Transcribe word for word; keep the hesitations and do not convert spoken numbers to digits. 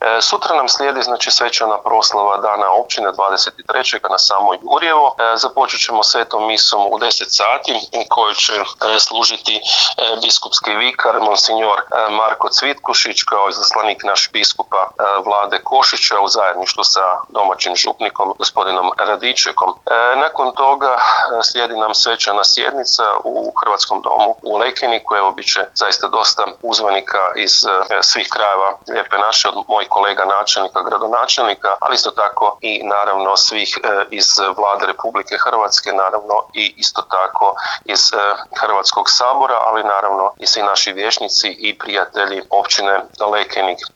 E, sutra nam slijedi znači svečana proslava Dana općine dvadeset trećeg na samo Jurjevo. E, započet ćemo svetom misom u deset sati koju će e, služiti e, biskupski vikar monsignor e, Marko Cvitkušić kao izaslanik naš biskupa e, Vlade Košića u zajedništvu sa domaćim župnikom gospodinom Radičekom. E, nakon toga e, slijedi nam svečana sjednica u Hrvatskom domu u Lekeniku. Evo bit će zaista dosta uzvanika iz e, svih krajeva Lijepe naše, od mojih kolega načelnika, gradonačelnika, ali isto tako i naravno svih e, iz Vlade Republike Hrvatske, naravno i isto tako iz e, Hrvatskog sabora, ali naravno i svi naši vijećnici i prijatelji općine Lekenik.